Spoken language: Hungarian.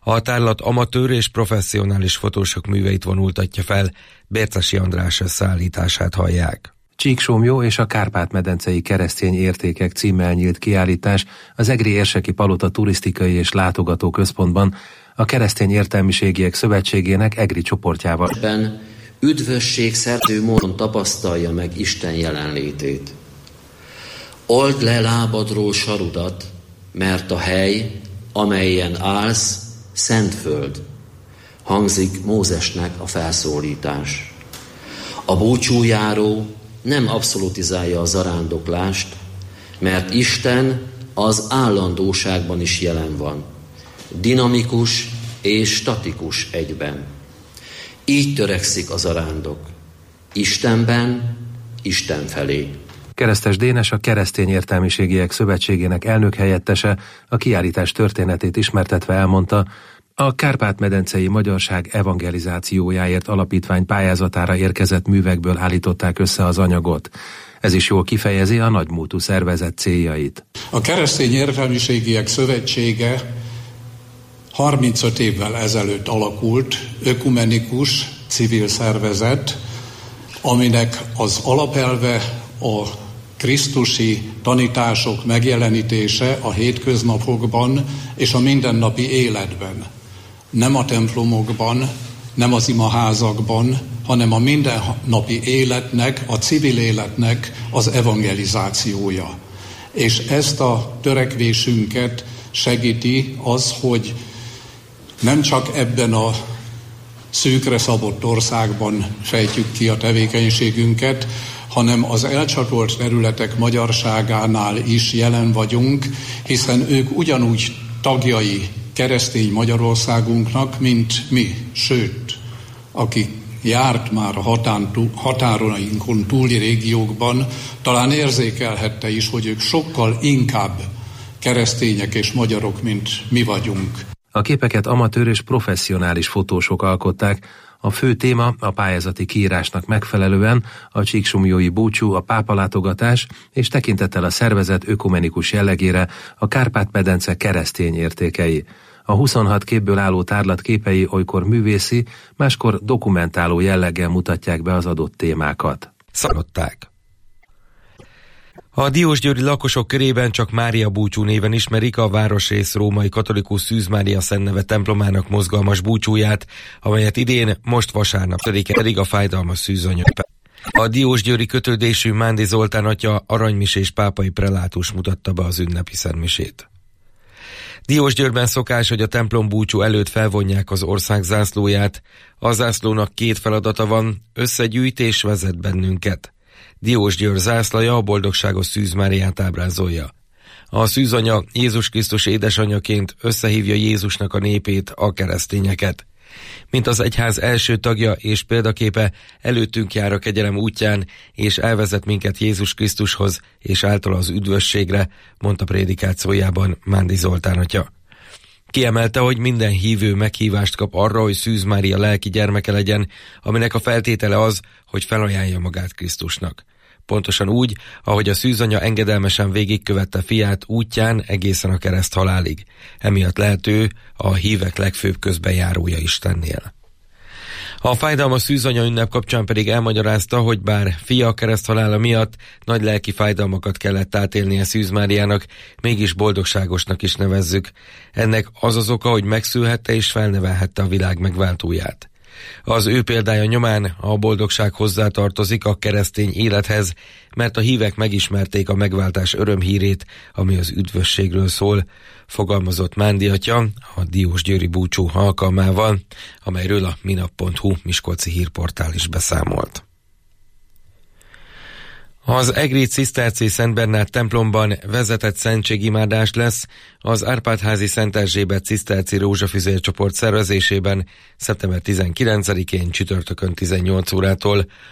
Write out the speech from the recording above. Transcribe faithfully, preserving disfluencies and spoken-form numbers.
A tárlat amatőr és professzionális fotósok műveit vonultatja fel, Bércesi András összeállítását hallják. Csíksomlyó és a Kárpát-medencei keresztény értékek címmel nyílt kiállítás az Egri Érseki Palota Turisztikai és Látogató Központban a Keresztény Értelmiségiek Szövetségének Egri csoportjával. Ben üdvösségszerző módon tapasztalja meg Isten jelenlétét. Old le lábadról sarudat, mert a hely, amelyen állsz, szent föld, hangzik Mózesnek a felszólítás. A búcsújáró nem abszolutizálja a zarándoklást, mert Isten az állandóságban is jelen van, dinamikus és statikus egyben. Így törekszik a zarándok, Istenben, Isten felé. Keresztes Dénes, a Keresztény Értelmiségiek Szövetségének elnök helyettese a kiállítás történetét ismertetve elmondta, a Kárpát-medencei Magyarság evangelizációjáért alapítvány pályázatára érkezett művekből állították össze az anyagot. Ez is jól kifejezi a nagymúltú szervezet céljait. A Keresztény Értelmiségiek Szövetsége harmincöt évvel ezelőtt alakult ökumenikus civil szervezet, aminek az alapelve a krisztusi tanítások megjelenítése a hétköznapokban és a mindennapi életben. Nem a templomokban, nem az imaházakban, hanem a mindennapi életnek, a civil életnek az evangelizációja. És ezt a törekvésünket segíti az, hogy nem csak ebben a szűkre szabott országban fejtjük ki a tevékenységünket, hanem az elcsatolt területek magyarságánál is jelen vagyunk, hiszen ők ugyanúgy tagjai keresztény Magyarországunknak, mint mi. Sőt, aki járt már a határainkon túli régiókban, talán érzékelhette is, hogy ők sokkal inkább keresztények és magyarok, mint mi vagyunk. A képeket amatőr és professzionális fotósok alkották. A fő téma a pályázati kiírásnak megfelelően a csíksomlyói búcsú, a pápalátogatás és tekintettel a szervezet ökumenikus jellegére a Kárpát-medence keresztény értékei. A huszonhat képből álló tárlat képei olykor művészi, máskor dokumentáló jelleggel mutatják be az adott témákat. Szalották. A diósgyőri lakosok körében csak Mária búcsú néven ismerik a városrész római katolikus Szűz Mária Szentneve templomának mozgalmas búcsúját, amelyet idén most vasárnap pedig a fájdalmas szűzanya. A diósgyőri kötődésű Mándi Zoltán atya aranymisés pápai prelátus mutatta be az ünnepi szentmisét. Diósgyőrben szokás, hogy a templom búcsú előtt felvonják az ország zászlóját. A zászlónak két feladata van, összegyűjt és vezet bennünket. Diósgyőr zászlaja a boldogságos Szűz Máriát ábrázolja. A szűzanya Jézus Krisztus édesanyaként összehívja Jézusnak a népét, a keresztényeket. Mint az egyház első tagja és példaképe, előttünk jár a kegyelem útján, és elvezet minket Jézus Krisztushoz, és általa az üdvösségre, mondta prédikációjában Mándi Zoltán atya. Kiemelte, hogy minden hívő meghívást kap arra, hogy Szűz Mária lelki gyermeke legyen, aminek a feltétele az, hogy felajánlja magát Krisztusnak. Pontosan úgy, ahogy a szűzanya engedelmesen végigkövette fiát útján egészen a kereszt halálig. Emiatt lehet ő a hívek legfőbb közbenjárója Istennél. A fájdalmas szűzanya ünnep kapcsán pedig elmagyarázta, hogy bár fia kereszthalála miatt nagy lelki fájdalmakat kellett átélnie Szűz Máriának, mégis boldogságosnak is nevezzük. Ennek az az oka, hogy megszülhette és felnevelhette a világ megváltóját. Az ő példája nyomán a boldogság hozzátartozik a keresztény élethez, mert a hívek megismerték a megváltás örömhírét, ami az üdvösségről szól, fogalmazott Mándi atya a diósgyőri búcsú alkalmával, amelyről a minap pont hu miskolci hírportál is beszámolt. Az egri ciszterci Szent Bernát templomban vezetett szentségimádás lesz az Árpád-házi Szent Erzsébet ciszterci rózsafüzér csoport szervezésében szeptember tizenkilencedikén csütörtökön tizennyolc órától.